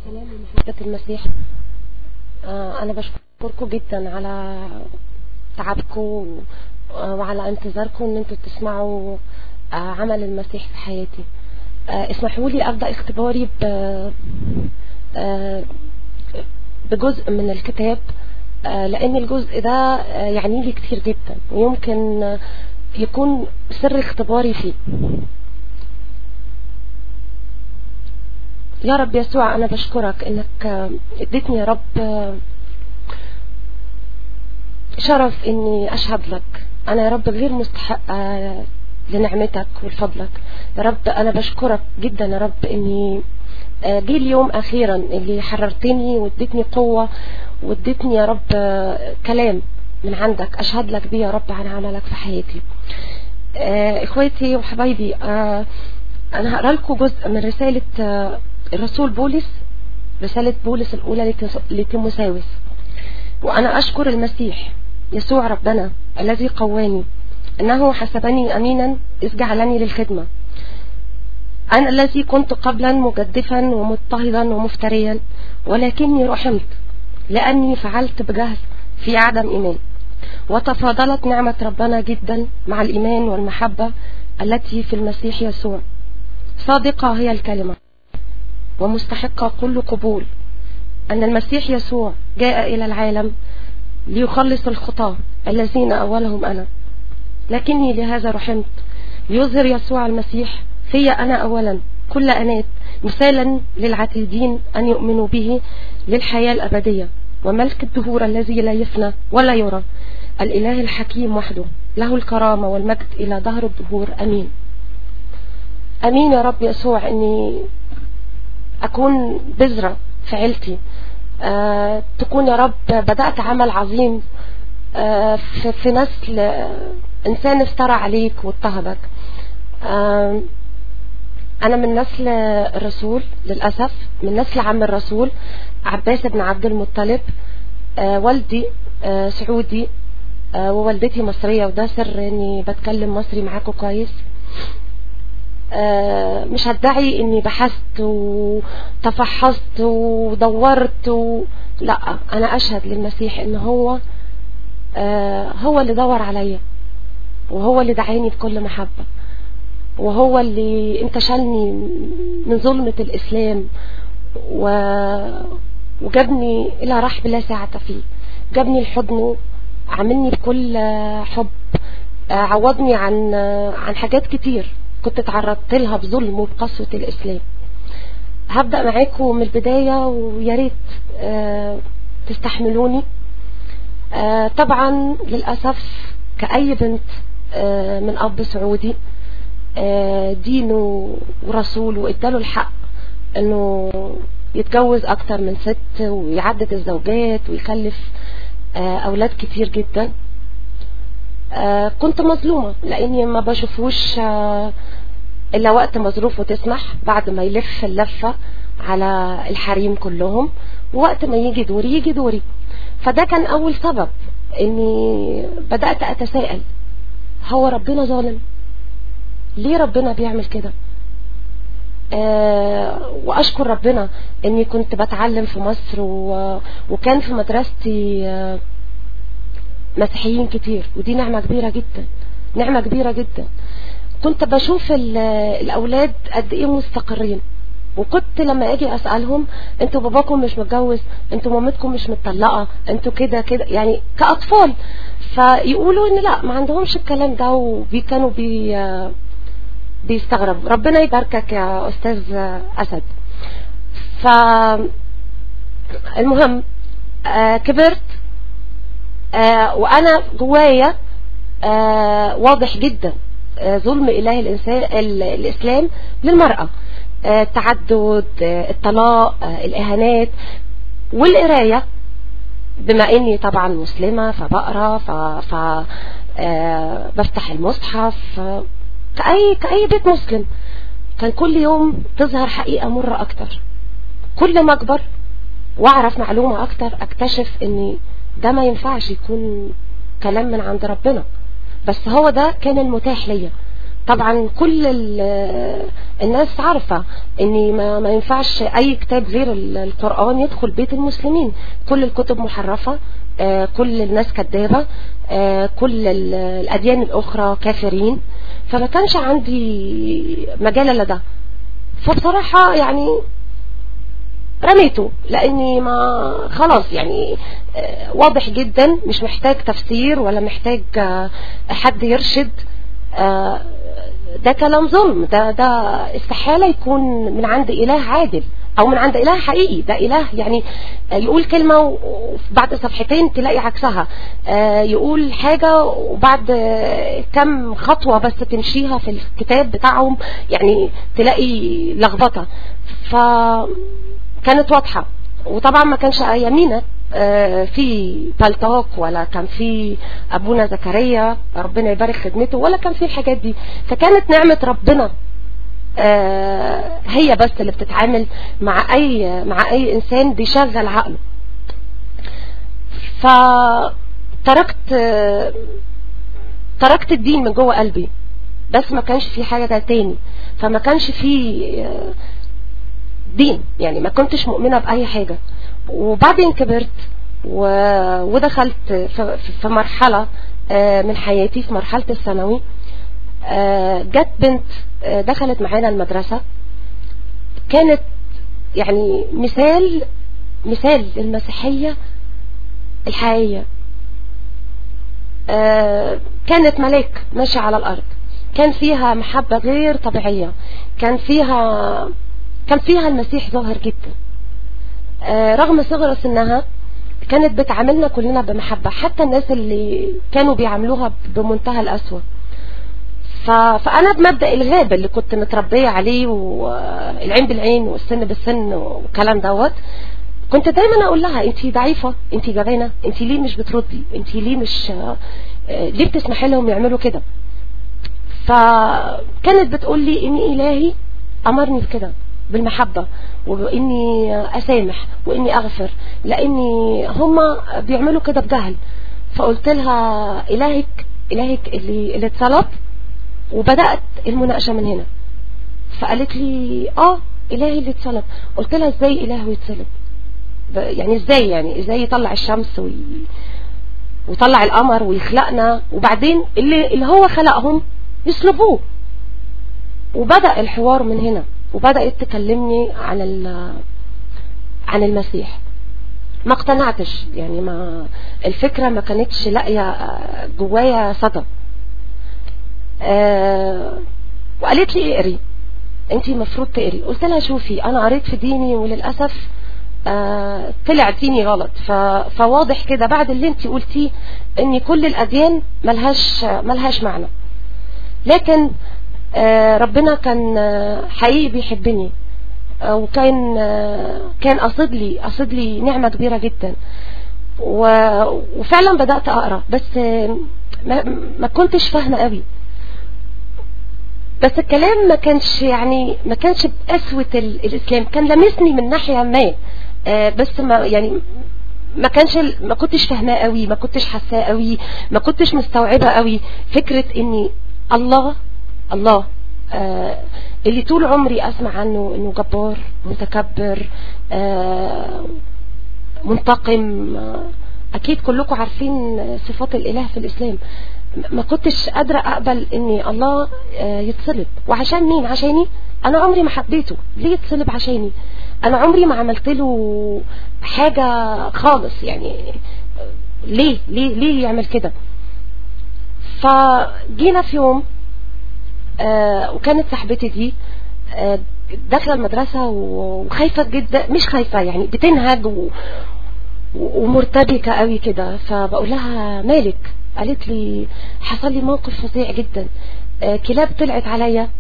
سلام ومحبة المسيح. أنا بشكركم جدا على تعبكم وعلى انتظاركم إن أنتوا تسمعوا عمل المسيح في حياتي. اسمحوا لي أبدأ اختباري بجزء من الكتاب، لأن الجزء ده يعني لي كتير جدا ويمكن يكون سر اختباري فيه. يا رب يسوع، أنا بشكرك إنك اديتني يا رب شرف إني أشهد لك. أنا يا رب غير مستحقة لنعمتك ولفضلك يا رب. أنا بشكرك جدا يا رب إني جه اليوم أخيرا اللي حررتني واديتني قوة واديتني يا رب كلام من عندك أشهد لك بيه يا رب عن عملك في حياتي. إخواتي وحبايبي، أنا هقرأ لكم جزء من رسالة الرسول بولس، رسالة بولس الأولى لتيموثاوس. وأنا أشكر المسيح يسوع ربنا الذي قواني أنه حسبني أمينا إذ جعلني للخدمة، أنا الذي كنت قبلا مجدفا ومضطهدا ومفتريا، ولكني رحمت لأني فعلت بجهل في عدم إيمان، وتفاضلت نعمة ربنا جدا مع الإيمان والمحبة التي في المسيح يسوع. صادقة هي الكلمة ومستحقة كل قبول أن المسيح يسوع جاء إلى العالم ليخلص الخطاة الذين أولهم أنا، لكني لهذا رحمت ليظهر يسوع المسيح في أنا أولا كل أنات مثالا للعتيدين أن يؤمنوا به للحياة الأبدية وملك الدهور الذي لا يفنى ولا يرى، الإله الحكيم وحده له الكرامة والمجد إلى دهر الدهور. أمين. أمين يا رب يسوع إني أكون بذرة في عيلتي، تكون يا رب بدأت عمل عظيم في نسل إنسان افترى عليك واضطهدك. أنا من نسل الرسول للأسف، من نسل عم الرسول عباس بن عبد المطلب. والدي سعودي ووالدتي مصرية، وده سر إني بتكلم مصري معاكم كويس. مش هدعي إني بحثت وتفحصت ودورت لا، أنا أشهد للمسيح إن هو اللي دور عليا، وهو اللي دعاني بكل محبة، وهو اللي انتشلني من ظلمة الإسلام وجابني إلى رحب لا ساعة فيه، جابني لحضنه، عاملني بكل حب، عوضني عن حاجات كتير كنت تعرضت لها بظلم وبقسوة الإسلام. هبدأ معاكم من البداية وياريت تستحملوني. طبعا للأسف كأي بنت من أب سعودي دينه ورسوله وإداله الحق أنه يتجوز أكتر من ست ويعدد الزوجات ويخلف أولاد كتير جدا. كنت مظلومة لأني ما بشوفوش إلا وقت ما ظروفه تسمح، بعد ما يلف اللفة على الحريم كلهم، ووقت ما يجي دوري. فده كان أول سبب إني بدأت أتساءل، هو ربنا ظالم؟ ليه ربنا بيعمل كده؟ وأشكر ربنا إني كنت بتعلم في مصر وكان في مدرستي مسيحيين كتير، ودي نعمة كبيرة جدا، نعمة كبيرة جدا. كنت بشوف الأولاد قد إيه مستقرين، وكنت لما أجي أسألهم أنتوا باباكم مش متجوز، أنتوا مامتكم مش متطلقة، أنتوا كده يعني كأطفال، فيقولوا إن لا، ما عندهمش الكلام ده، وكانوا بيستغرب. ربنا يباركك يا أستاذ أسد. فالمهم كبرت وأنا جوايا واضح جدا ظلم إله الإسلام للمرأة، التعدد، الطلاق، الإهانات. والقراية بما إني طبعا مسلمة فبقرأ بفتح المصحف كأي بيت مسلم، كان كل يوم تظهر حقيقة مرة أكتر. كل ما أكبر وأعرف معلومة أكتر أكتشف إن ده ما ينفعش يكون كلام من عند ربنا، بس هو ده كان المتاح ليا. طبعا كل الناس عارفة ان ما ينفعش اي كتاب غير القرآن يدخل بيت المسلمين. كل الكتب محرفة، كل الناس كذابة، كل الاديان الاخرى كافرين، فما كانش عندي مجال لده. فبصراحة يعني رميته، لاني ما خلاص يعني واضح جدا، مش محتاج تفسير ولا محتاج حد يرشد. ده كلام ظلم، ده استحالة يكون من عند إله عادل أو من عند إله حقيقي. ده إله يعني يقول كلمة وبعد صفحتين تلاقي عكسها، يقول حاجة وبعد كم خطوة بس تمشيها في الكتاب بتاعهم يعني تلاقي لخبطة. فكانت واضحة. وطبعا ما كانش يمينة في بلطاق، ولا كان في ابونا زكريا ربنا يبارك خدمته، ولا كان في الحاجات دي. فكانت نعمة ربنا هي بس اللي بتتعامل مع اي انسان بيشغل عقله. تركت الدين من جوه قلبي، بس ما كانش في حاجة تاني. فما كانش في دين، يعني ما كنتش مؤمنة بأي حاجة. وبعدين كبرت ودخلت في مرحلة من حياتي، في مرحلة الثانوي. جت بنت دخلت معانا المدرسة، كانت يعني مثال للمسيحية الحقيقية. كانت ملاك ماشية على الأرض، كان فيها محبة غير طبيعية، كان فيها المسيح ظاهر جدا. رغم صغر سنها كانت بتعاملنا كلنا بمحبة، حتى الناس اللي كانوا بيعاملوها بمنتهى القسوة. فأنا بمبدأ الغاب اللي كنت متربية عليه، والعين بالعين والسن بالسن والكلام دوت، كنت دايما أقول لها انتي ضعيفة، انتي جبانة، انتي ليه مش بتردي، انتي ليه مش ليه بتسمحي لهم يعملوا كده. فكانت بتقول لي ان إلهي أمرني بكده، بالمحبة، وإني أسامح وإني أغفر، لأني هما بيعملوا كده بجهل. فقلت لها إلهك اللي اتصلب. وبدأت المناقشة من هنا. فقالت لي إلهي اللي اتصلب. قلت لها إزاي إله يتصلب؟ يعني إزاي يطلع الشمس ويطلع القمر ويخلقنا، وبعدين اللي هو خلقهم يصلبوه. وبدأ الحوار من هنا، وبدأت تكلمني عن المسيح. ما اقتنعتش، يعني الفكرة ما كانتش لاقية جوايا صدى. وقالت لي اقري، انتي مفروض تقري. قلت لها شوفي، انا قريت في ديني وللأسف طلع ديني غلط. فواضح كده بعد اللي انتي قلتيه ان كل الاديان ملهاش معنى. لكن ربنا كان حقيقي بيحبني، وكان قصد لي نعمة كبيرة جدا. وفعلا بدأت أقرأ، بس ما كنتش فاهمة قوي. بس الكلام ما كانش بقسوة الإسلام، كان لمسني من ناحية ما، بس ما كنتش فاهماه قوي، ما كنتش حاساه قوي، ما كنتش مستوعبة قوي فكرة اني الله اللي طول عمري اسمع عنه انه جبار، متكبر، منتقم. اكيد كلكم عارفين صفات الاله في الاسلام. ما كنتش قادرة اقبل ان الله يتصلب. وعشان مين؟ عشاني انا عمري ما حبيته. ليه يتصلب عشاني؟ انا عمري ما عملت له حاجة خالص، يعني ليه يعمل كده؟ فجينا في يوم وكانت صاحبتي دي داخله المدرسة وخايفة جدا، مش خايفة يعني بتنهج ومرتبكة قوي كده. فبقول لها مالك؟ قالت لي حصل لي موقف فظيع جدا، كلاب طلعت عليا،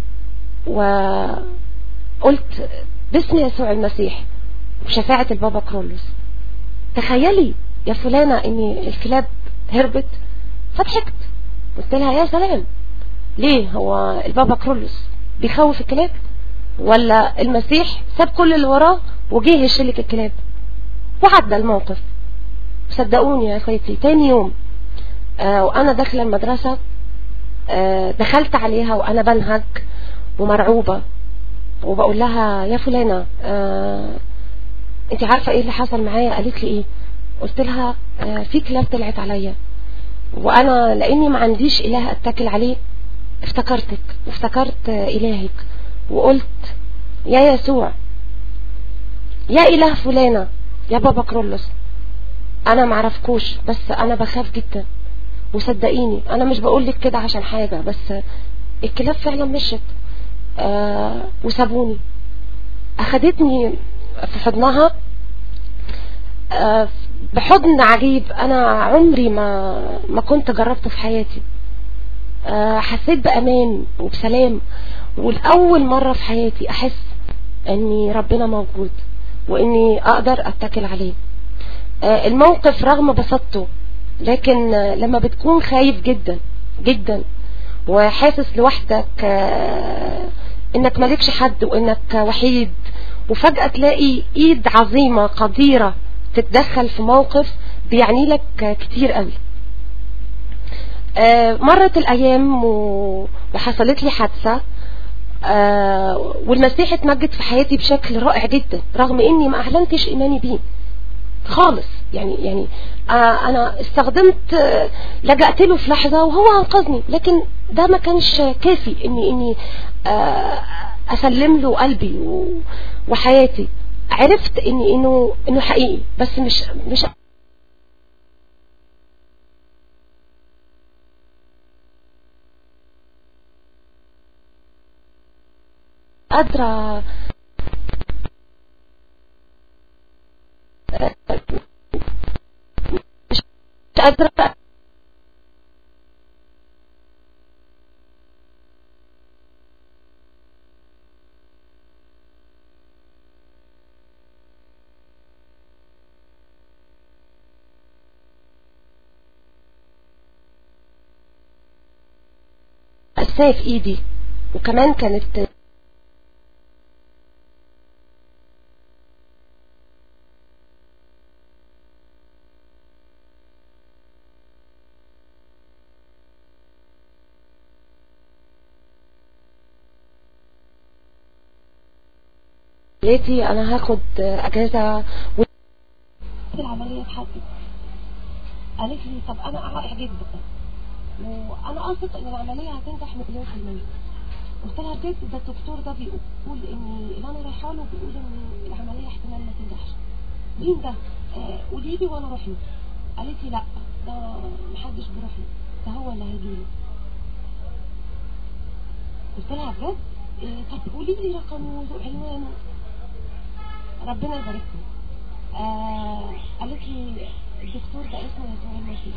وقلت باسم يسوع المسيح وشفاعة البابا كرولوس، تخيلي يا فلانة ان الكلاب هربت. فضحكت، قلت لها يا سلام، ليه هو البابا كرولوس بيخوف الكلاب، ولا المسيح ساب كل اللي وراه وجه يشلك الكلاب؟ وعدى الموقف. صدقوني يا اخواتي، تاني يوم وانا داخله المدرسه دخلت عليها وانا بنهج ومرعوبة، وبقول لها يا فلانة انت عارفة ايه اللي حصل معايا؟ قالت لي ايه؟ قلت لها في كلاب طلعت عليا، وانا لاني ما عنديش اله اتكل عليه افتكرتك وافتكرت الهك، وقلت يا يسوع يا اله فلانة يا بابا كرولوس، انا معرفكوش بس انا بخاف جدا، وصدقيني انا مش بقولك كده عشان حاجة، بس الكلاب فعلا مشت وسابوني. اخدتني في حضنها بحضن عجيب انا عمري ما كنت جربته في حياتي. حسيت بامان وبسلام، والاول مرة في حياتي احس اني ربنا موجود واني اقدر اتكل عليه. الموقف رغم بساطته، لكن لما بتكون خايف جدا جدا وحاسس لوحدك انك مالكش حد وانك وحيد، وفجأة تلاقي ايد عظيمة قديرة تتدخل في موقف بيعني لك كتير قوي. مرت الايام وحصلت لي حادثة، والمسيح اتمجد في حياتي بشكل رائع جدا رغم اني ما اعلنتش ايماني بيه خالص. يعني انا استخدمت لجأت له في لحظة وهو انقذني، لكن ده ما كانش كافي اني اسلم له قلبي وحياتي. عرفت انه حقيقي، بس مش قادرة مش قادرة أساها في ايدي، وكمان كانت ليتي انا هاخد اجازة العملية اتحدد. قالت لي طب انا اعرق جدا وانا اثق ان العملية هتنجح 100%. قلت لها بجد؟ ده الدكتور ده بيقول ان اللي انا رايحه له بيقول ان العملية احتمال ما تنجحش. مين ده؟ قولي لي وانا اروح له. قالت لي لا، ده محدش بيروح له، ده هو اللي هيجي له. قلت لها بجد؟ طب قولي لي رقمه وعنوانه. ربنا يبارك له. قالت لي الدكتور ده اسمه يسوع المسيح.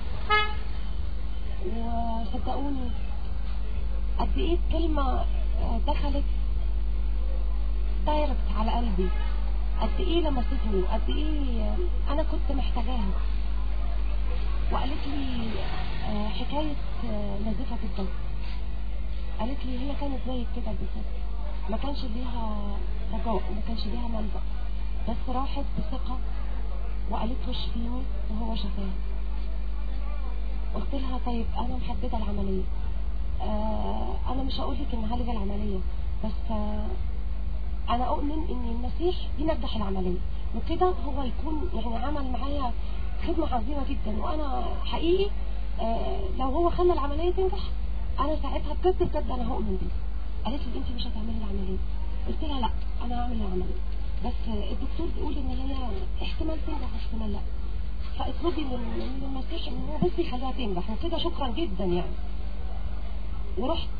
وصدقوني قد ايه الكلمة دخلت دايركت على قلبي، قد ايه لمستني، قد ايه انا كنت محتاجاها. وقالت لي حكاية نزيفة الدم. قالت لي هي كانت زي كده بالظبط، ما كانش ليها رجاء، ما كانش ليها ملجأ، بس راحت بثقة وقالت له اشفيني وهو شفاها. قلت لها طيب انا محددة العملية، انا مش هقولك ان هلغي العملية، بس انا اؤمن ان المسيح ينجح العملية، وكده هو يكون يعني عمل معايا خدمة عظيمة جدا. وانا حقيقي لو هو خلى العملية تنجح انا ساعتها بجد بجد انا هؤمن بيه. قالت لي انت مش هتعملي العملية. قلت لها لا انا هعمل العملية، بس الدكتور بيقول ان هي احتمال تنجح احتمال لا، فاطلبي من المسيح ان هو بس يخليها تنجح وكده، شكرا جدا يعني. ورحت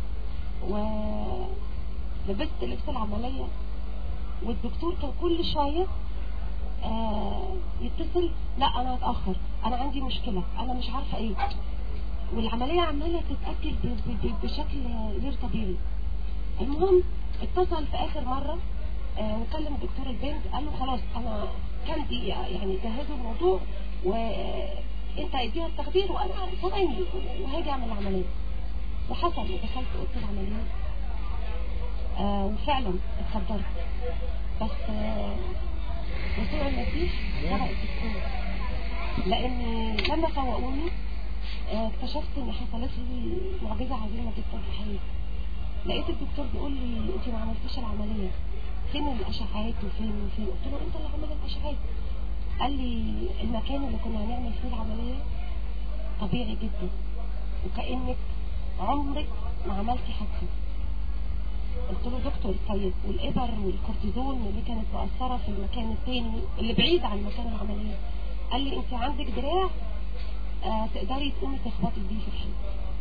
ولبست لبس العملية، والدكتور كان كل شوية يتصل، لا انا هتأخر، انا عندي مشكلة، انا مش عارفة ايه، والعملية عمالة تتأكل بشكل غير طبيعي. المهم اتصل في اخر مرة وكلم دكتور البنت، قال له خلاص انا كان دي يعني جهزوا الموضوع وانت اديها التخدير وانا ثواني وهاجي اعمل العملية. وحصل ودخلت اوضه العملية وفعلا اتخدرت، بس يسوع المسيح فرق الدكتور، لان لما فوقوني اكتشفت ان حصلت لي معجزه عظيمه جدا في حياتي. لقيت الدكتور بيقول لي انت ما عملتيش العمليه، فين الاشعاعات وفين. قلت له انت اللي عمل الاشعاعات. قال لي المكان اللي كنا هنعمل فيه العمليه طبيعي جدا وكأنك عمرك ما عملتي حادثه. قلت له دكتور طيب والإبر والكورتيزون اللي كانت مؤثرة في المكان التاني اللي بعيد عن مكان العملية؟ قال لي انت عندك دراع تقدري تقومي تخبطي بيه في الحيط.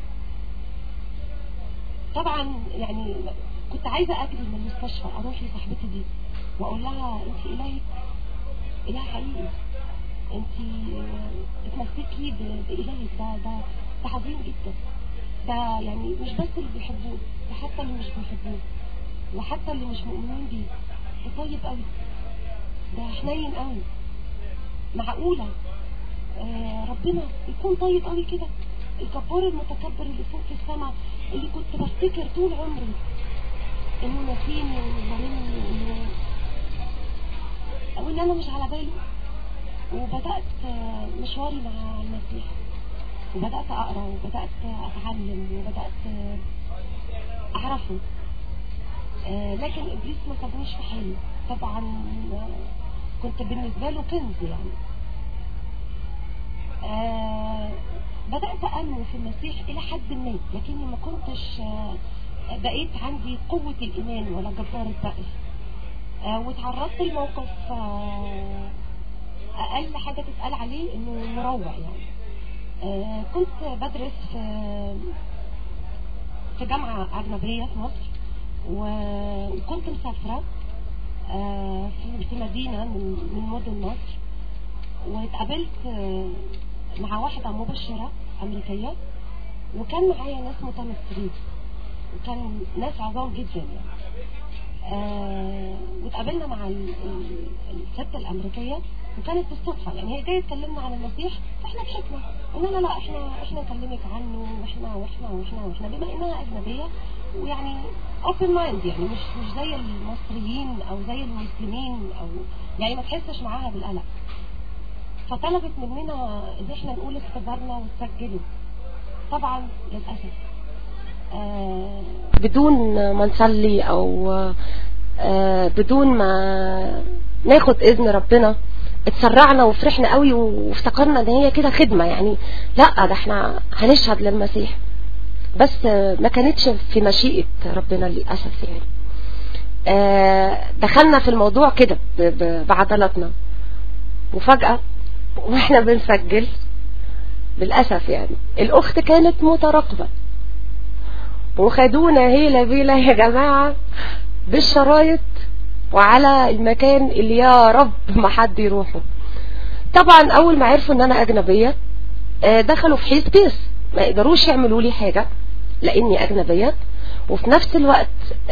طبعا يعني كنت عايزة اجري من المستشفى اروح لصاحبتي دي واقول لها انت الهك اله حقيقي، انت اتمسكي بإلهك، ده عظيم جدا، ده يعني مش بس اللي بيحبوه، ده حتى اللي مش بيحبوه وحتى اللي مش مؤمنين بيه، ده طيب قوي، ده حنين قوي. معقولة ربنا يكون طيب قوي كده؟ الجبار المتكبر اللي فوق في السماء اللي كنت بفتكر طول عمري انه نسيني وظالمني وان انا مش على باله. وبدأت مشواري مع المسيح وبدأت اقرأ وبدأت اتعلم وبدأت اعرفه، لكن ابليس ما سابنيش في حالي. طبعا كنت بالنسبة له كنز يعني. بدأت أنمو في المسيح إلى حد ما، لكني ما كنتش بقيت عندي قوة الإيمان ولا جبار البأس. وتعرضت لموقف أقل حاجة تتقال عليه إنه مروع يعني. كنت بدرس في جامعة أجنبية في مصر، وكنت مسافرة في مدينة من مدن مصر، واتقابلت مع واحدة مبشرة أمريكية، وكان معايا ناس متمثلين وكان ناس عظام جدا يعني. واتقابلنا مع الست الأمريكية، وكانت بالصدفة يعني هي جاية تكلمنا عن المسيح، فاحنا ضحكنا قلنا لا احنا نكلمك عنه واحنا بما انها أجنبية ويعني open mind يعني مش زي المصريين او زي المسلمين او يعني ما تحسش معاها بالقلق. فطلبت مننا ان احنا نقول اختبارنا ونسجله. طبعا للاسف بدون ما نصلي او بدون ما ناخد اذن ربنا اتسرعنا وفرحنا قوي وافتكرنا ان هي كده خدمه يعني. لا، ده احنا هنشهد للمسيح، بس ما كانتش في مشيئه ربنا للاسف يعني. دخلنا في الموضوع كده بعضلاتنا، وفجأة واحنا بنسجل للأسف يعني الأخت كانت متراقبة وخدونا هيلا بيلا يا جماعة بالشرايط وعلى المكان اللي يا رب ما حد يروحه. طبعا أول ما عرفوا ان أنا أجنبية دخلوا في حيث بيس، ما يقدروش يعملوا لي حاجة لأني أجنبية، وفي نفس الوقت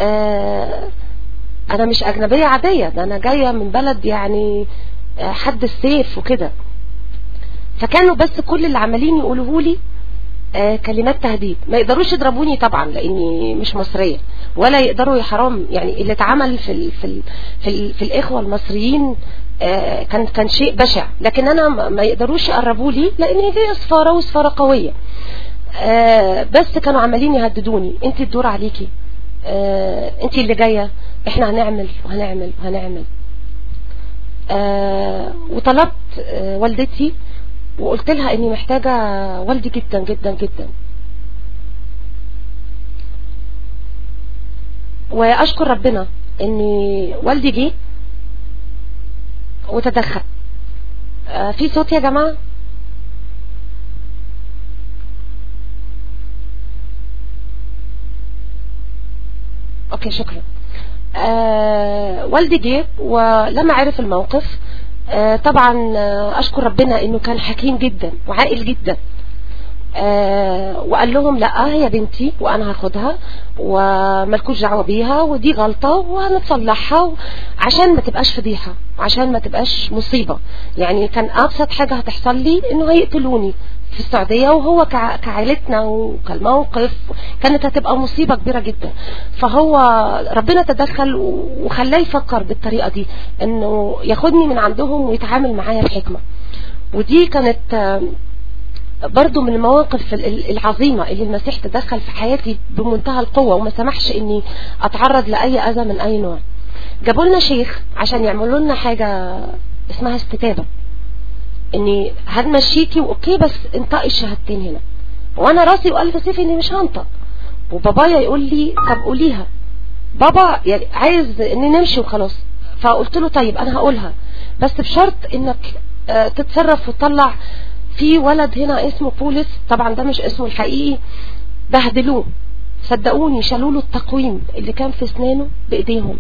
أنا مش أجنبية عادية، ده أنا جاية من بلد يعني حد السيف وكده. فكانوا بس كل اللي عمالين يقولوه لي كلمات تهديد. ما يقدروش يضربوني طبعا لاني مش مصريه، ولا يقدروا يا حرام يعني اللي اتعمل في الاخوه المصريين كان شيء بشع، لكن انا ما يقدروش يقربوا لي لاني دي سفاره وسفاره قويه. بس كانوا عمالين يهددوني، انت الدور عليكي، انت اللي جايه، احنا هنعمل وهنعمل وهنعمل. وطلبت والدتي وقلت لها اني محتاجة والدي جدا جدا جدا، واشكر ربنا ان والدي جه وتدخل. في صوت يا جماعة؟ اوكي شكرا. والدي جه ولما عرف الموقف طبعا اشكر ربنا انه كان حكيم جدا وعاقل جدا، وقال لهم لا هي بنتي وانا هاخدها وملكوش دعوه بيها، ودي غلطه وهنتصلحها عشان ما تبقاش فضيحه، عشان ما تبقاش مصيبه. يعني كان ابسط حاجه هتحصل لي انه هيقتلوني في السعوديه، وهو كعائلتنا وكالموقف كانت هتبقى مصيبه كبيره جدا. فهو ربنا تدخل وخلاه يفكر بالطريقه دي، انه ياخدني من عندهم ويتعامل معايا بحكمه. ودي كانت برضو من المواقف العظيمة اللي المسيح تدخل في حياتي بمنتهى القوة وما سمحش اني اتعرض لأي اذى من اي نوع. جابوا لنا شيخ عشان يعملوا لنا حاجة اسمها استتابة، اني هنمشيكي واوكي بس انطقي الشهادتين هنا، وانا راسي وقلب سيفي اني مش هنطق، وبابايا يقول لي طب قوليها بابا، يعني عايز اني نمشي وخلاص. فقلت له طيب انا هقولها بس بشرط انك تتصرف وتطلع في ولد هنا اسمه بولس، طبعا ده مش اسمه الحقيقي، بهدلوه صدقوني، شالوا له التقويم اللي كان في اسنانه بايديهم.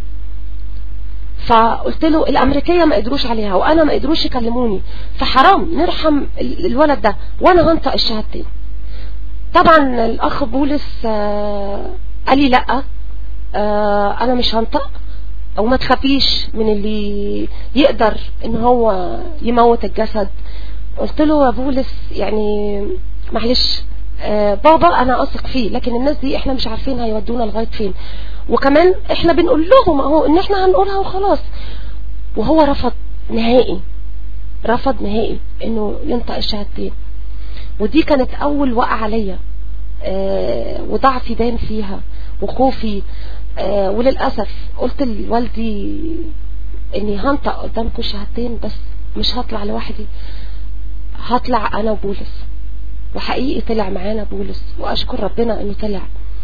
فقلت له الامريكيه ما قدروش عليها وانا ما قدروش يكلموني، فحرام نرحم الولد ده وانا هنطق الشهادتين. طبعا الاخ بولس قال لي لا انا مش هنطق، او ما تخافيش من اللي يقدر ان هو يموت الجسد. قلت له يا بولس يعني معلش بابا انا اثق فيه، لكن الناس دي احنا مش عارفين هيودونا لغايه فين، وكمان احنا بنقول لهم اهو ان احنا هنقولها وخلاص. وهو رفض نهائي انه ينطق الشهادتين. ودي كانت اول وقعه عليا وضعفي بان فيها وخوفي. وللاسف قلت لوالدي اني هنطق قدامكم الشهادتين بس مش هطلع لوحدي، هطلع انا وبولس. وحقيقي طلع معانا بولس واشكر ربنا انه طلع.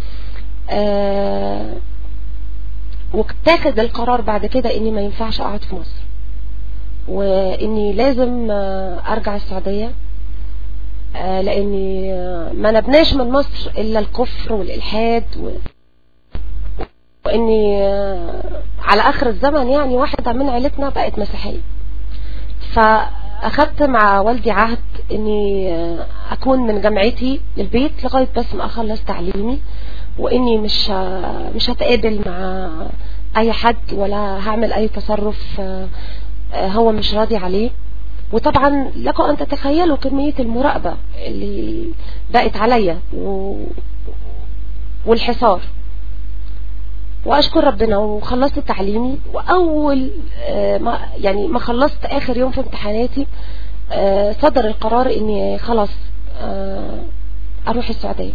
واتاخد القرار بعد كده اني ما ينفعش اقعد في مصر، واني لازم ارجع السعودية، لاني ما نبناش من مصر الا الكفر والالحاد واني على اخر الزمن يعني واحدة من عيلتنا بقت مسيحية. فاخدت مع والدي عهد اني اكون من جامعتي للبيت لغاية بس ما اخلص تعليمي، واني مش هتقابل مع اي حد ولا هعمل اي تصرف هو مش راضي عليه. وطبعا لكم ان تتخيلوا كمية المراقبة اللي بقت عليا والحصار. واشكر ربنا وخلصت تعليمي، واول ما خلصت اخر يوم في امتحاناتي صدر القرار اني خلاص اروح السعودية.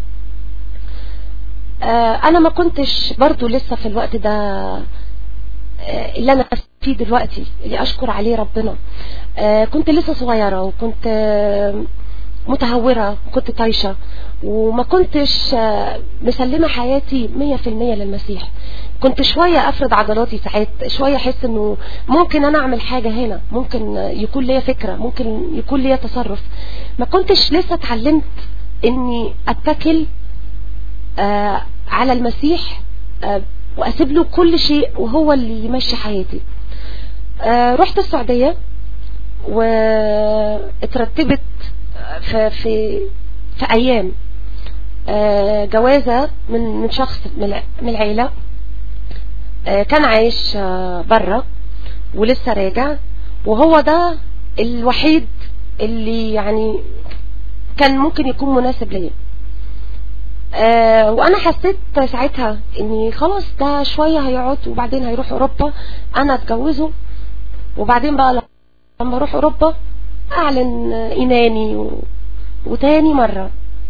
انا ما كنتش برضو لسه في الوقت ده اللي انا فيه دلوقتي اللي اشكر عليه ربنا. كنت لسه صغيرة وكنت متهورة وكنت طايشة وما كنتش مسلمة حياتي 100% للمسيح. كنت شوية افرض عضلاتي ساعات، شوية احس انه ممكن انا اعمل حاجة هنا، ممكن يكون ليا فكرة، ممكن يكون ليا تصرف. ما كنتش لسه اتعلمت اني اتكل على المسيح واسيب له كل شيء وهو اللي يمشي حياتي. رحت السعودية واترتبت في ايام جوازة من شخص من العيلة كان عايش برا ولسه راجع، وهو ده الوحيد اللي يعني كان ممكن يكون مناسب ليا. وانا حسيت ساعتها اني خلاص ده شوية هيقعد وبعدين هيروح اوروبا، انا اتجوزه وبعدين بقى لما اروح اوروبا اعلن ايماني وتاني مرة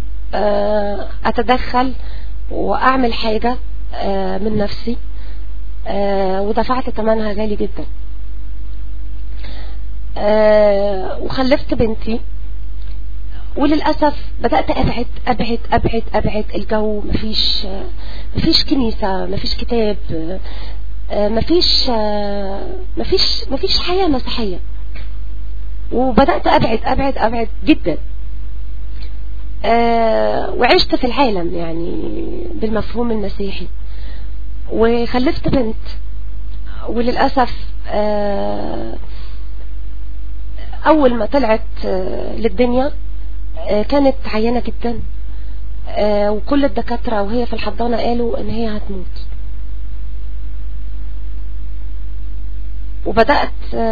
اتدخل واعمل حاجة من نفسي. ودفعت ثمنها غالي جدا. وخلفت بنتي، وللأسف بدأت أبعد الجو. مفيش كنيسة، مفيش كتاب، مفيش حياة مسيحية. وبدأت أبعد جدا. وعشت في العالم يعني بالمفهوم المسيحي. وخلفت بنت، وللأسف أول ما طلعت للدنيا كانت عيانة جدا، وكل الدكاترة وهي في الحضانة قالوا ان هي هتموت. وبدأت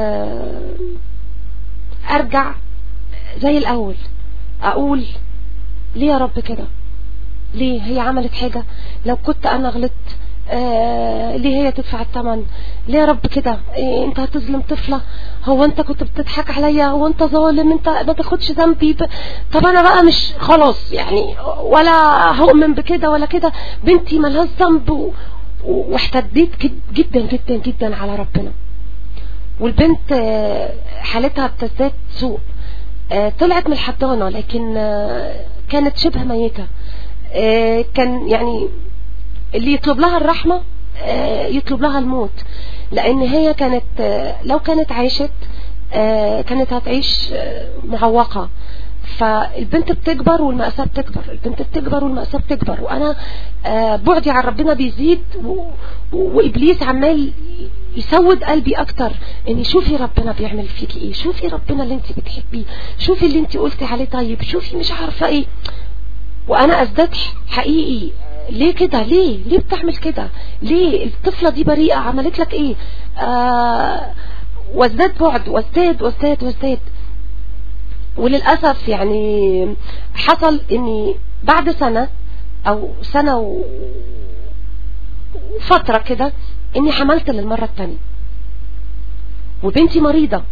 ارجع زي الاول اقول ليه يا رب كده؟ ليه هي عملت حاجة؟ لو كنت انا غلطت ليه هي تدفع الثمن؟ ليه يا رب كده؟ انت هتظلم طفلة؟ هو انت كنت بتضحك عليا؟ هو انت ظالم؟ انت ما تاخدش ذنبي؟ طب انا بقى مش خلاص يعني ولا هؤمن بكده ولا كده، بنتي ملهاش ذنب. واحتديت جدا جدا جدا على ربنا. والبنت حالتها بتزداد سوء. طلعت من الحضانة لكن كانت شبه ميتة. كان يعني اللي يطلب لها الرحمة يطلب لها الموت، لان هي كانت لو كانت عايشت كانت هتعيش معوقة. فالبنت بتكبر والمأساة بتكبر، البنت بتكبر والمأساة بتكبر. وانا بعدي عن ربنا بيزيد وابليس عمال يسود قلبي اكتر، اني شوفي ربنا بيعمل فيكي ايه، شوفي ربنا اللي انت بتحبيه، شوفي اللي انت قلتي عليه طيب، شوفي مش عارفة ايه. وانا ازداد حقيقي ليه كده؟ ليه بتعمل كده؟ ليه الطفلة دي بريئة عملت لك ايه؟ وازداد بعد وازداد وازداد وازداد. وللأسف يعني حصل اني بعد سنة او سنة وفترة كده اني حملت للمرة التانية وبنتي مريضة.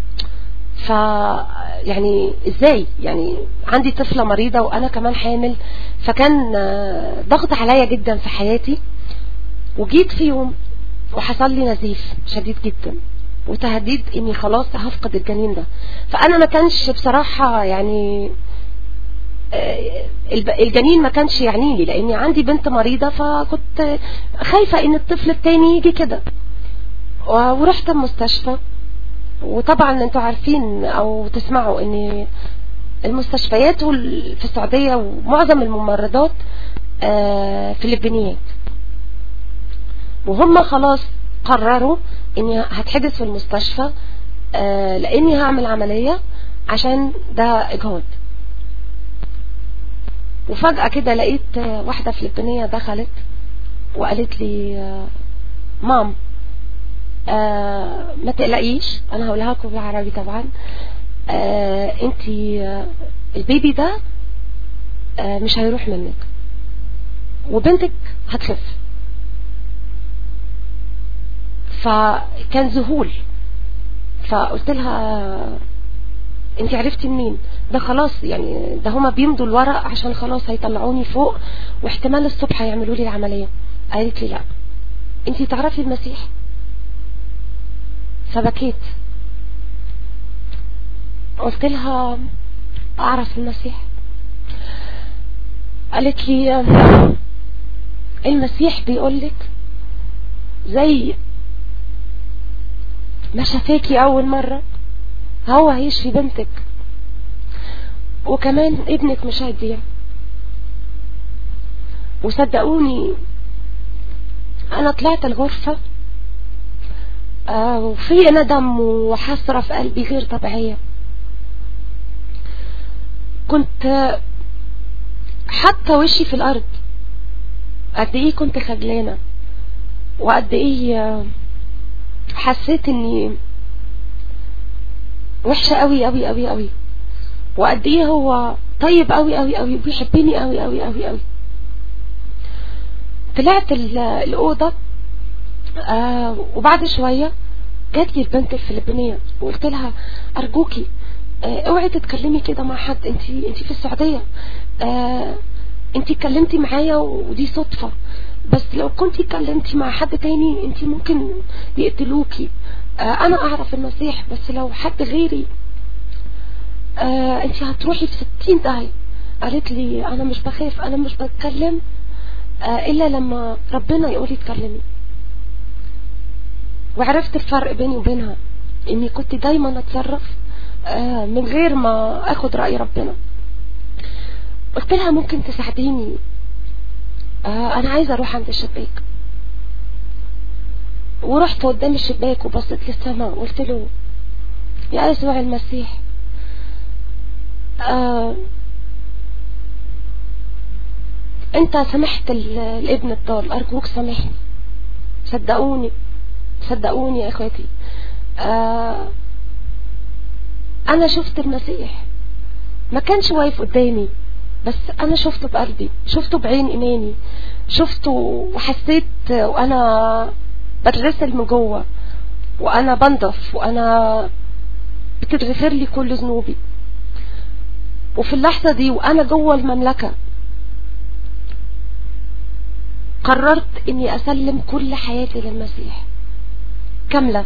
يعني ازاي يعني عندي طفلة مريضة وانا كمان حامل؟ فكان ضغط عليا جدا في حياتي. وجيت في يوم وحصل لي نزيف شديد جدا وتهديد اني خلاص هفقد الجنين ده. فانا ما كانش بصراحة يعني الجنين ما كانش يعنيني لاني عندي بنت مريضة، فكنت خايفة ان الطفل التاني يجي كده. ورحت المستشفى. وطبعا انتوا عارفين او تسمعوا ان المستشفيات في السعودية ومعظم الممرضات فلبينيات، وهم خلاص قرروا اني هتحجز في المستشفى لاني هعمل عملية عشان ده اجهاض. وفجأة كده لقيت واحدة فلبينية دخلت وقالت لي مام ما تقلقيش، انا هقولها لكم بالعربي طبعا. انتي البيبي ده مش هيروح منك وبنتك هتخف. فكان ذهول. فقلت لها انتي عرفتي منين؟ ده خلاص يعني ده هما بيمضوا الورق عشان خلاص هيطلعوني فوق واحتمال الصبح هيعملوا لي العملية. قالت لي لا انتي تعرفي المسيح؟ فبكيت. قلت لها اعرف المسيح. قالت لي المسيح بيقولك زي ما شافاكي اول مرة هو هيشفي بنتك وكمان ابنك مش هيضيع. وصدقوني انا طلعت الغرفة وفي ندم وحسرة في قلبي غير طبيعية. كنت حتى وشي في الارض قد ايه كنت خجلانة وقد ايه حسيت اني وحشة قوي قوي قوي قوي، وقد ايه هو طيب قوي قوي قوي وبيحبني قوي قوي قوي قوي. طلعت الأوضة وبعد شوية جات لي البنت الفلبينية وقلت لها ارجوكي اوعي تتكلمي كده مع حد، انتي في السعودية، انتي اتكلمتي معايا ودي صدفة، بس لو كنتي اتكلمتي مع حد تاني انتي ممكن يقتلوكي. انا اعرف المسيح بس لو حد غيري انتي هتروحي في 60 داهية. قالت لي انا مش بخاف، انا مش بتكلم الا لما ربنا يقولي اتكلمي. وعرفت الفرق بيني وبينها اني كنت دايما اتصرف من غير ما اخد رأي ربنا. قلت لها ممكن تساعديني، انا عايزة اروح عند الشباك. ورحت قدام الشباك وبصت للسماء وقلت له يا يسوع المسيح انت سمحت الابن الضال، ارجوك سامحني. صدقوني يا اخواتي انا شفت المسيح ما كانش واقف قدامي بس انا شفته بقلبي، شفته بعين ايماني، شفته وحسيت وانا بتغسل من جوه، وانا بنضف، وانا بتتغفر لي كل ذنوبي. وفي اللحظة دي وانا جوه المملكة قررت اني اسلم كل حياتي للمسيح كاملة.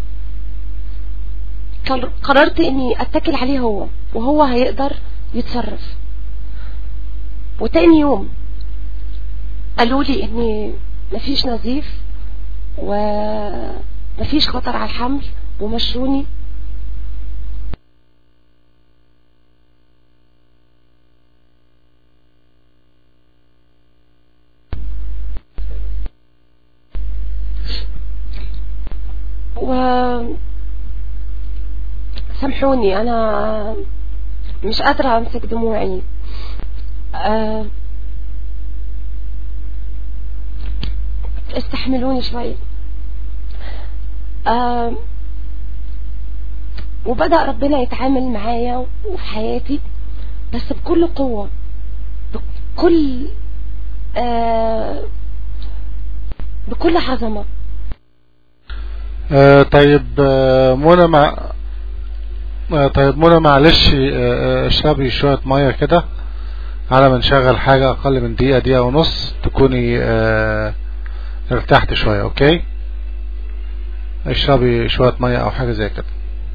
قررت اني اتكل عليه هو، وهو هيقدر يتصرف. وتاني يوم قالوا لي اني مفيش نزيف ومفيش خطر على الحمل، ومشوني. سامحوني انا مش قادرة امسك دموعي. استحملوني شوية. وبدأ ربنا يتعامل معايا وفي حياتي، بس بكل قوة، بكل عظمة. طيب منى معلش اشربي شوية مية كده على ما نشغل حاجة اقل من دقيقة ونص تكوني ارتحت شوية. اوكي، اشربي شوية مية او حاجة زي كده.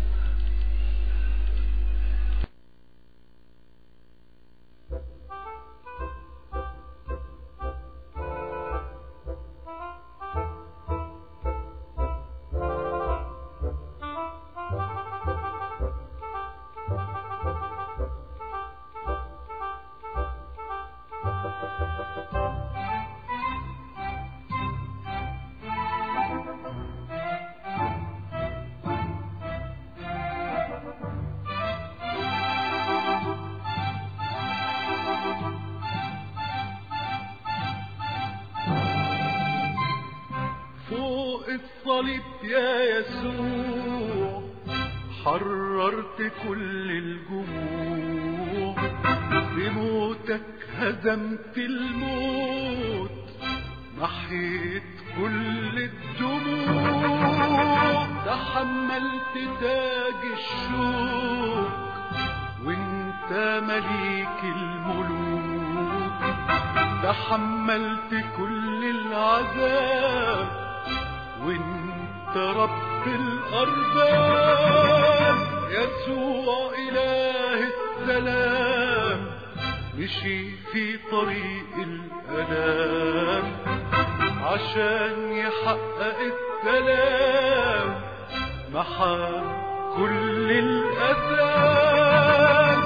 الصليب يا يسوع حررت كل الجموع، بموتك هزمت الموت، محيت كل الدموع، تحملت تاج الشوك وانت مليك الملوك، تحملت كل العذاب وانت رب الأرباب. يسوع إله السلام مشي في طريق الألام، عشان يحقق السلام محى كل الأثام.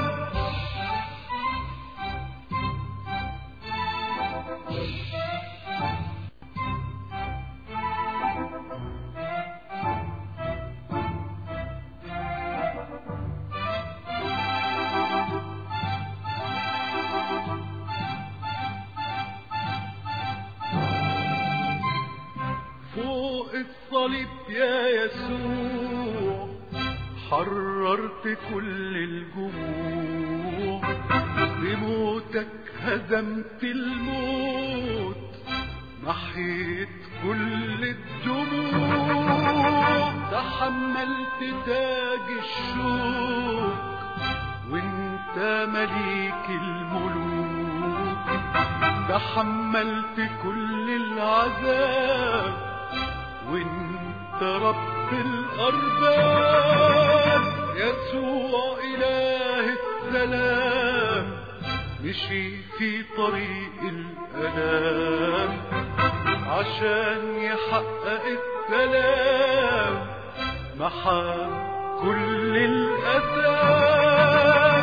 فوق الصليب يا يسوع حررت كل الجموع، بموتك هزمت الموت، محيت كل الدموع، تحملت تاج الشوك وانت مليك الملوك، تحملت كل العذاب وانت رب الأرباب. يسوع إله السلام مشي في طريق الألام، عشان يحقق السلام محى كل الأثام.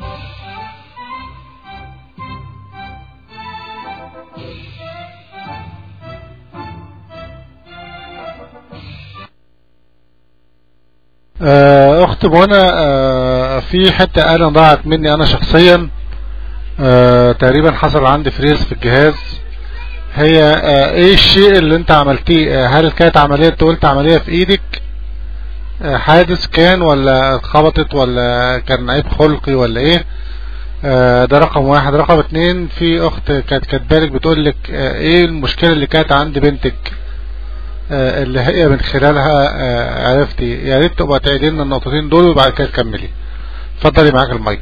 اخت منى، في حتة انا ضاعت مني انا شخصيا، تقريبا حصل عندي فريز في الجهاز. هي ايه الشيء اللي انت عملتيه؟ هل كانت عملية قلت عملية في ايدك؟ حادث كان ولا اتخبطت ولا كان عيب خلقي ولا ايه؟ ده رقم واحد. رقم اتنين، في اخت كانت كاتبالك بتقول لك ايه المشكلة اللي كانت عند بنتك اللي هي من خلالها عرفتي. يا ريت تبقى تعيدي لنا النقطتين دول وبعد كده تكملي. اتفضلي معاك المايك.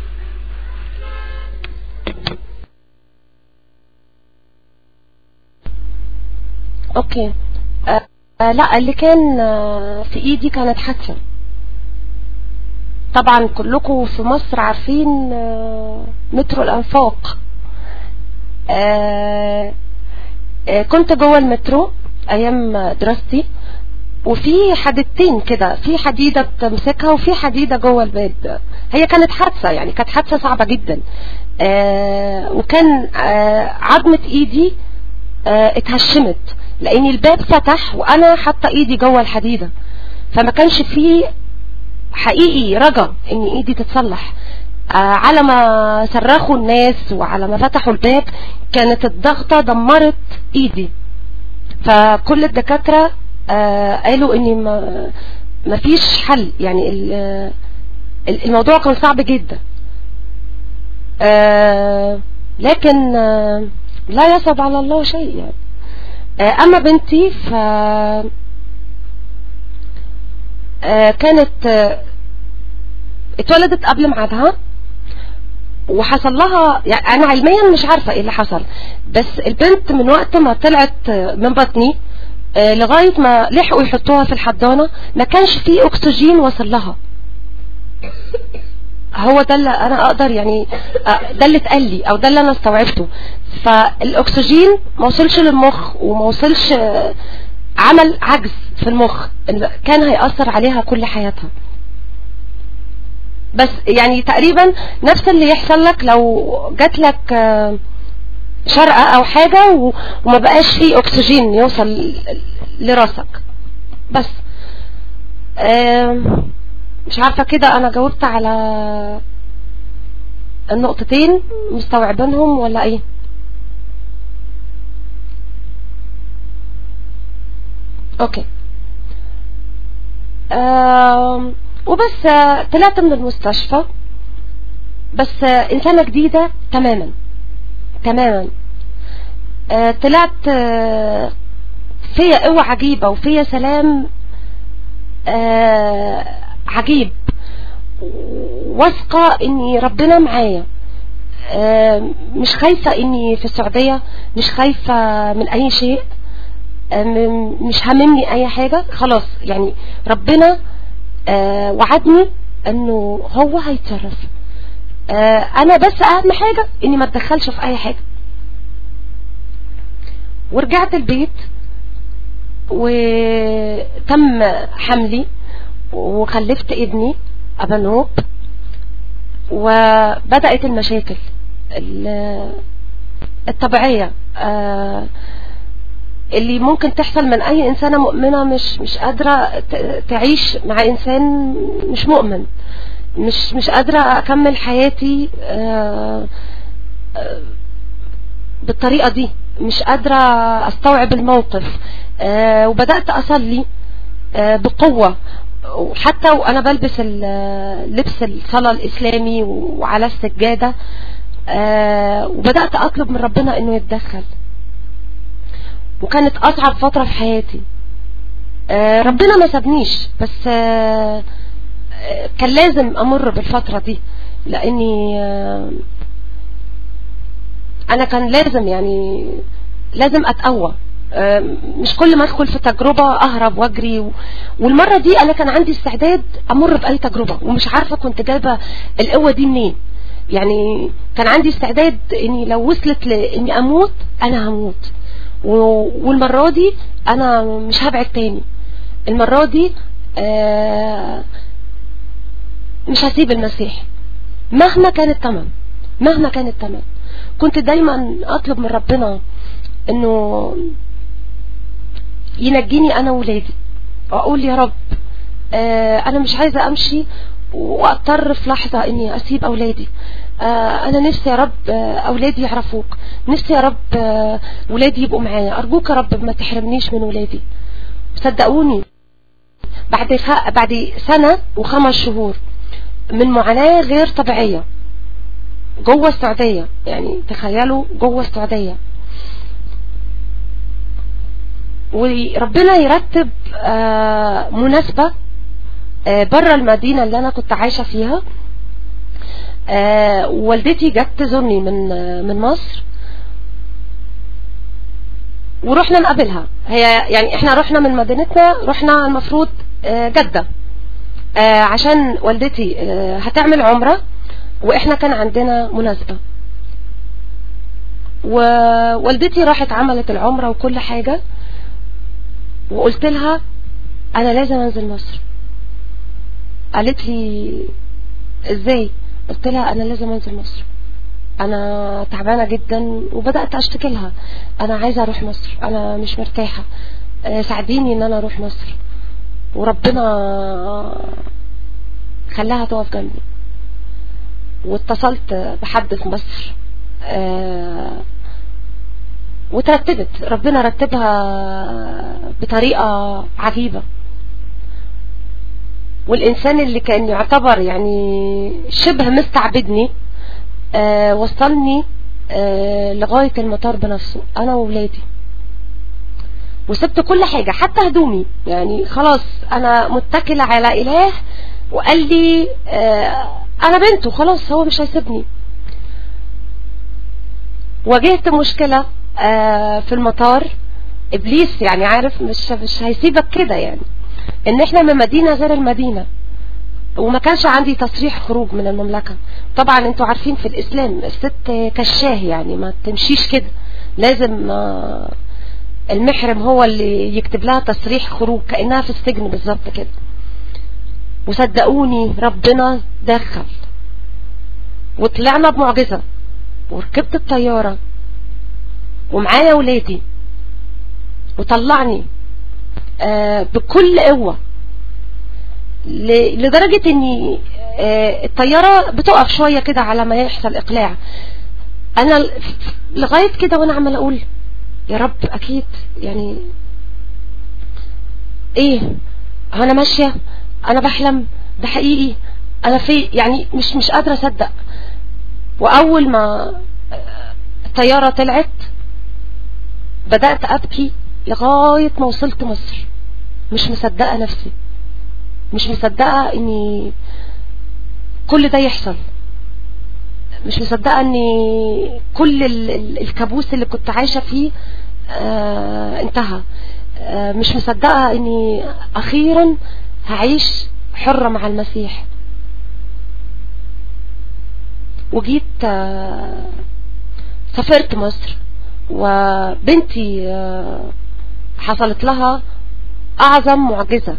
اوكي. لا، اللي كان في ايدي كانت حادثة. طبعا كلكم في مصر عارفين مترو الانفاق. كنت جوه المترو ايام دراستي، وفي حديدتين كده، في حديدة بتمسكها وفي حديدة جوه الباب. هي كانت حادثة، يعني كانت حادثة صعبة جدا. وكان عظمة ايدي اتهشمت لان الباب فتح وانا حاطه ايدي جوه الحديدة، فما كانش فيه حقيقي رجا ان ايدي تتصلح. على ما صرخوا الناس وعلى ما فتحوا الباب كانت الضغطة دمرت ايدي. فكل الدكاترة قالوا ان ما فيش حل، يعني الموضوع كان صعب جدا. لكن لا يصعب على الله شيء يعني. اما بنتي ف كانت اتولدت قبل ميعادها، وحصل لها، يعني انا علميا مش عارفة ايه اللي حصل، بس البنت من وقت ما طلعت من بطني لغاية ما لحقوا يحطوها في الحضانة ما كانش فيه اكسجين وصل لها. هو ده اللي انا اقدر، يعني ده اللي اتقال لي او ده اللي انا استوعبته. فالاكسجين ما وصلش للمخ وما وصلش، عمل عجز في المخ كان هيأثر عليها كل حياتها. بس يعني تقريبا نفس اللي يحصل لك لو جات لك شرقة او حاجة وما بقاش فيه اكسجين يوصل لراسك. بس مش عارفة كده انا جاوبت على النقطتين، مستوعبينهم ولا ايه؟ اوكي. وبس طلعت من المستشفى بس انسانة جديدة تماما تماما. طلعت فيا قوة عجيبة وفيا سلام عجيب، واثقة اني ربنا معايا. مش خايفة اني في السعودية، مش خايفة من اي شيء، مش هاممني اي حاجة خلاص. يعني ربنا وعدني انه هو هيتصرف. انا بس اهم حاجة اني ما اتدخلش في اي حاجة. ورجعت البيت وتم حملي وخلفت ابني أبانوب، وبدأت المشاكل الطبيعية اللي ممكن تحصل من اي انسانة مؤمنة مش قادرة تعيش مع انسان مش مؤمن. مش قادرة اكمل حياتي بالطريقة دي، مش قادرة استوعب الموقف. وبدأت اصلي بقوة، وحتى وانا بلبس لبس الصلاة الاسلامي وعلى السجادة، وبدأت اطلب من ربنا انه يتدخل. وكانت اصعب فترة في حياتي. ربنا ما سابنيش، بس كان لازم امر بالفترة دي، لاني انا كان لازم، يعني لازم اتقوى. مش كل ما ادخل في تجربة اهرب واجري. والمرة دي انا كان عندي استعداد امر باي تجربة، ومش عارفة كنت جايبة القوة دي منين. يعني كان عندي استعداد اني لو وصلت لاني اموت انا هموت. والمرة دي انا مش هبعد تاني. المرة دي مش هسيب المسيح مهما كان الثمن، مهما كان الثمن. كنت دايما اطلب من ربنا انه ينجيني انا وولادي، واقول يا رب انا مش عايزة امشي واضطر في لحظة اني اسيب اولادي. انا نفسي يا رب اولادي يعرفوك، نفسي يا رب ولادي يبقوا معايا. ارجوك يا رب ما تحرمنيش من ولادي. صدقوني بعد 1 سنة و5 شهور من معاناة غير طبيعية، جوه السعودية، يعني تخيلوا جوه السعودية. وربنا يرتب مناسبة برا المدينة اللي انا كنت عايشة فيها. والدتي جت تزورني من مصر، ورحنا نقابلها. هي يعني احنا رحنا من مدينتنا، رحنا المفروض جدة عشان والدتي هتعمل عمرة، واحنا كان عندنا مناسبة. ووالدتي راحت عملت العمرة وكل حاجة، وقلت لها انا لازم انزل مصر. قالت لي ازاي؟ قلت لها انا لازم انزل مصر، انا تعبانة جدا، وبدأت اشتكي لها انا عايزة اروح مصر، انا مش مرتاحة، ساعديني ان انا اروح مصر. وربنا خلاها تقف جنبي، واتصلت بحد في مصر وترتبت، ربنا رتبها بطريقة عجيبة. والإنسان اللي كان يعتبر يعني شبه مستعبدني وصلني لغاية المطار بنفسه، أنا وولادي، وسبت كل حاجة حتى هدومي، يعني خلاص أنا متكلة على إله، وقال لي أنا بنته خلاص، هو مش هيسيبني. واجهت مشكلة في المطار، إبليس يعني عارف مش هيسيبك كده، يعني إن إحنا من مدينة غير المدينة، وما كانش عندي تصريح خروج من المملكة. طبعا انتوا عارفين في الإسلام الست كشاه، يعني ما تمشيش كده، لازم المحرم هو اللي يكتب لها تصريح خروج، كأنها في السجن بالظبط كده. وصدقوني ربنا دخل، وطلعنا بمعجزة، وركبت الطيارة ومعايا ولادي، وطلعني بكل قوة، لدرجة ان الطيارة بتقف شوية كده على ما يحصل اقلاع. انا لغاية كده وانا عمال اقول يا رب اكيد، يعني ايه، انا ماشية، انا بحلم، ده حقيقي، انا في يعني مش قادرة اصدق. واول ما الطيارة طلعت بدأت ابكي لغاية ما وصلت مصر، مش مصدقة نفسي، مش مصدقة اني كل ده يحصل، مش مصدقة اني كل الكابوس اللي كنت عايشة فيه انتهى، مش مصدقة اني اخيرا هعيش حرة مع المسيح. وجيت سافرت مصر، وبنتي حصلت لها اعظم معجزة.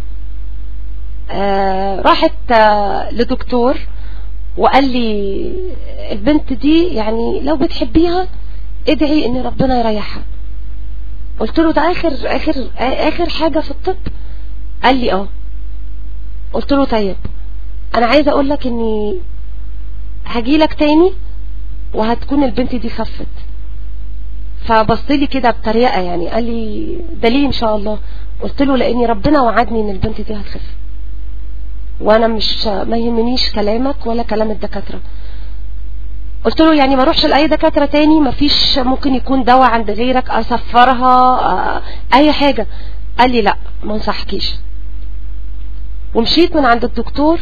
راحت لدكتور وقال لي البنت دي يعني لو بتحبيها ادعي ان ربنا يريحها. قلت له ده اخر حاجة في الطب؟ قال لي قلت له طيب انا عايزة اقول لك اني هجيلك تاني وهتكون البنت دي خفت. فبصلي كده بطريقة، يعني قال لي ده ليه ان شاء الله؟ قلت له لاني ربنا وعدني ان البنت دي هتخف، وانا ما يهمنيش كلامك ولا كلام الدكاترة. قلت له يعني ما اروحش لاي دكاترة تاني؟ ما فيش ممكن يكون دواء عند غيرك اصفرها اي حاجة؟ قال لي لا ما انصحكيش. ومشيت من عند الدكتور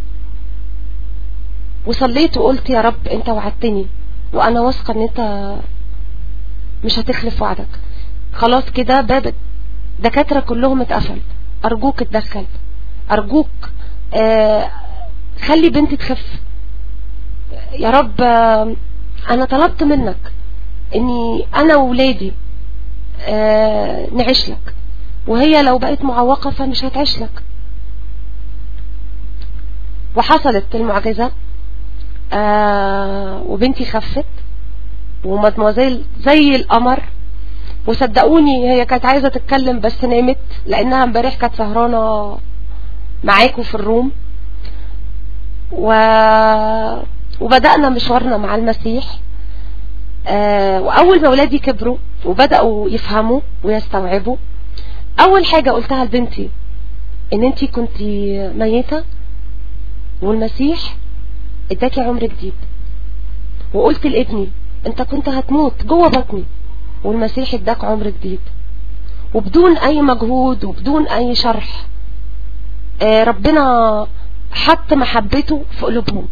وصليت وقلت يا رب انت وعدتني، وانا واثقة ان انت مش هتخلف وعدك. خلاص كده باب الدكاترة كلهم اتقفل، ارجوك اتدخل، ارجوك خلي بنتي تخف يا رب. انا طلبت منك اني انا وولادي نعيش لك، وهي لو بقت معوقة فمش هتعيش لك. وحصلت المعجزة، وبنتي خفت، ومدموزيل زي القمر. وصدقوني هي كانت عايزة تتكلم بس نامت، لانها امبارح كانت سهرانة معاكم في الروم. وبدأنا مشوارنا مع المسيح. واول ما ولادي كبروا وبدأوا يفهموا ويستوعبوا، اول حاجة قلتها لبنتي ان انتي كنتي ميتة والمسيح اداكي عمر جديد، وقلت لابني انت كنت هتموت جوه بطني، والمسيح اداك عمر جديد، وبدون اي مجهود وبدون اي شرح ربنا حط محبته في قلوبهم.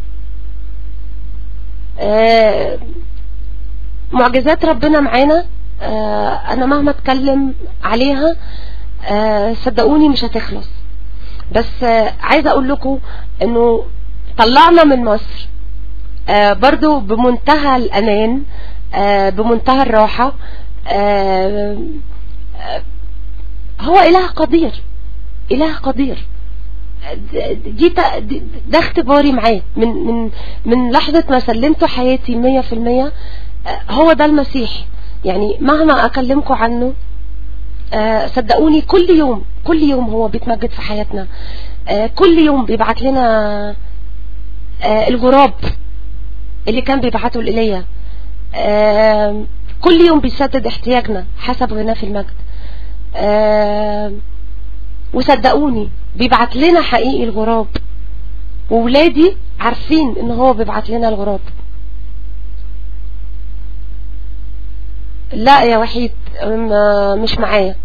معجزات ربنا معانا انا مهما اتكلم عليها صدقوني مش هتخلص. بس عايزه اقول لكم انه طلعنا من مصر برضو بمنتهى الامان، بمنتهى الراحه. هو اله قدير، اله قدير. ده اختباري معاه من لحظه ما سلمته حياتي 100%. هو ده المسيح. يعني مهما اكلمكم عنه صدقوني كل يوم هو بيتمجد في حياتنا. كل يوم بيبعت لنا الغراب اللي كان بيبعته لإيليا. كل يوم بيسدد احتياجنا حسب غناه في المجد. وصدقوني بيبعت لنا حقيقي الغراب، وولادي عارفين ان هو بيبعت لنا الغراب. لا يا وحيد مش معايا.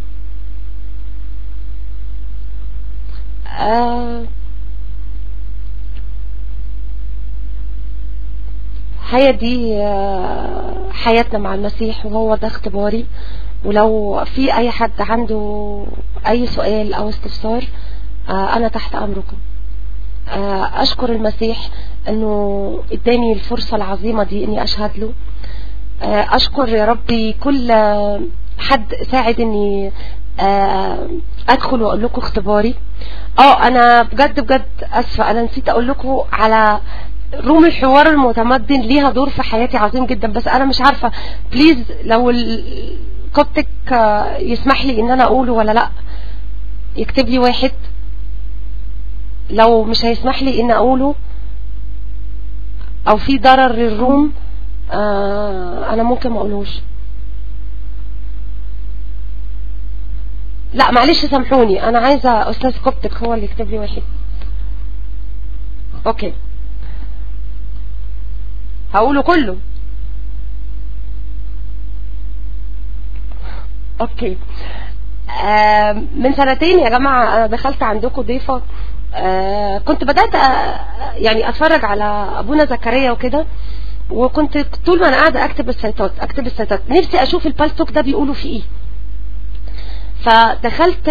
هي دي حياتنا مع المسيح، وهو ده اختباري. ولو في اي حد عنده اي سؤال او استفسار انا تحت امركم. اشكر المسيح انه اداني الفرصة العظيمة دي اني اشهد له. اشكر يا ربي كل حد ساعد اني ادخل واقول لكم اختباري. انا بجد اسفة، انا نسيت اقول لكم على روم الحوار المتمدن. ليها دور في حياتي عظيم جدا، بس انا مش عارفة. بليز لو الكوبتك يسمح لي ان انا اقوله ولا لا، يكتب لي واحد. لو مش هيسمح لي ان اقوله او في ضرر للروم انا ممكن ما اقولوش. لا معلش سامحوني، انا عايزة استاذ كوبتك هو اللي يكتب لي واحد. اوكي هقوله كله. اوكي. من سنتين يا جماعة انا دخلت عندكم ضيفة. كنت بدأت يعني اتفرج على ابونا زكريا وكده، وكنت طول ما انا قاعدة اكتب السيطات نفسي اشوف البالتوك ده بيقولوا فيه ايه. فدخلت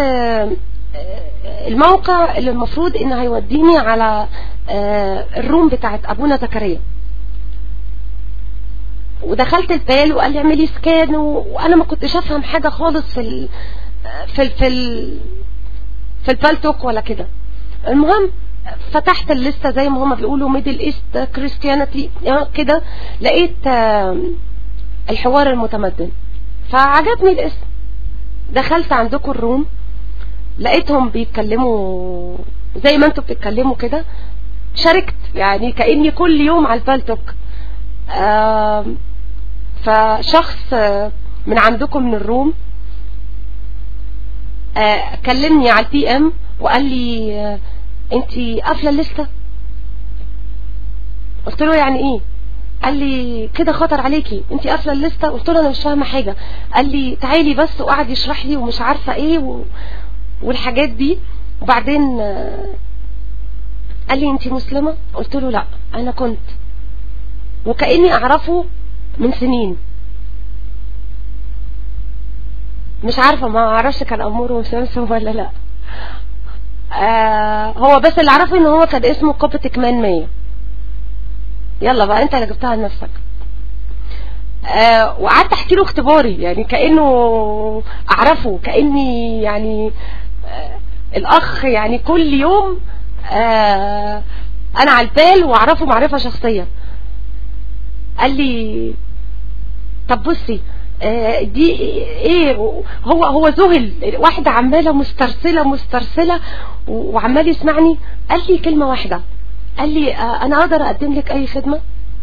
الموقع اللي المفروض ان هيوديني على الروم بتاعت ابونا زكريا، ودخلت البال وقال لي اعملي سكان، وانا ما كنتش افهم حاجة خالص في البالتوك ولا كده. المهم فتحت الليستة زي ما هما بيقولوا ميدل ايست كريستيانيتي كده، لقيت الحوار المتمدن فعجبني الاسم. دخلت عندكم الروم لقيتهم بيتكلموا زي ما انتوا بتتكلموا كده، شاركت يعني كأني كل يوم على البالتوك. فشخص من عندكم من الروم كلمني على البي ام وقال لي انتي قافله الليسته. قلت له يعني ايه؟ قال لي كده خطر عليكي، انتي قافله الليسته. قلت له انا مش فاهمه حاجه. قال لي تعالي بس، وقعد يشرح لي ومش عارفه ايه والحاجات دي. وبعدين قال لي انتي مسلمه؟ قلت له لا انا كنت، وكأني اعرفه من سنين. مش عارفه، ما اعرفش كان امور وسمسم ولا لا. هو بس اللي عرفه ان هو كان اسمه كوبتك مان 100. يلا بقى انت اللي جبتها لنفسك. وقعدت احكي له اختباري يعني كأنه اعرفه، كأني يعني الاخ يعني كل يوم انا على البال واعرفه معرفة شخصية. قال لي طب بصي دي ايه؟ هو ذهل، واحدة عمالة مسترسلة وعمال يسمعني. قال لي كلمة واحدة، قال لي انا اقدر اقدم لك اي خدمة؟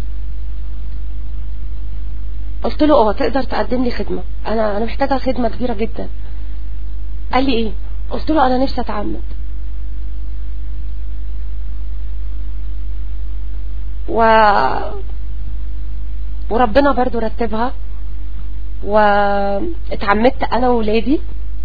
قلت له تقدر تقدم لي خدمة، انا محتاجة خدمة كبيرة جدا. قال لي ايه؟ قلت له انا نفسي اتعمد. وربنا برضو رتبها، واتعمدت انا وولادي.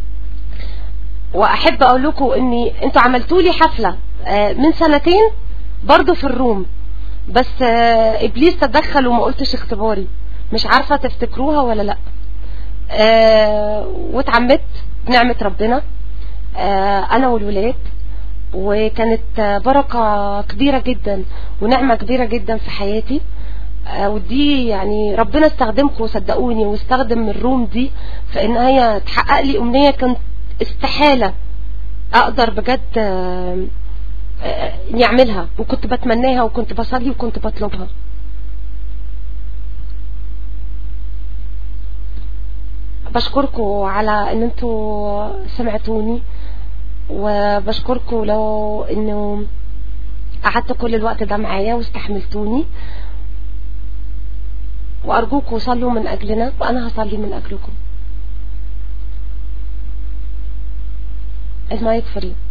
واحب اقول لكم اني انتوا عملتوا لي حفلة من سنتين برضو في الروم، بس ابليس تدخل وما قلتش اختباري، مش عارفة تفتكروها ولا لا. واتعمدت بنعمة ربنا انا والولاد، وكانت بركة كبيرة جدا ونعمة كبيرة جدا في حياتي. ودي يعني ربنا استخدمكم صدقوني، واستخدم الروم دي في ان هي تحقق لي امنية كانت استحالة اقدر بجد اني اعملها، وكنت بتمناها وكنت بصلي وكنت بطلبها. بشكركم على ان انتوا سمعتوني، وبشكركم لو انه قعدت كل الوقت ده معايا واستحملتوني، وارجوكم صلوا من اجلنا وانا هصلي من اجلكم. المايك فري.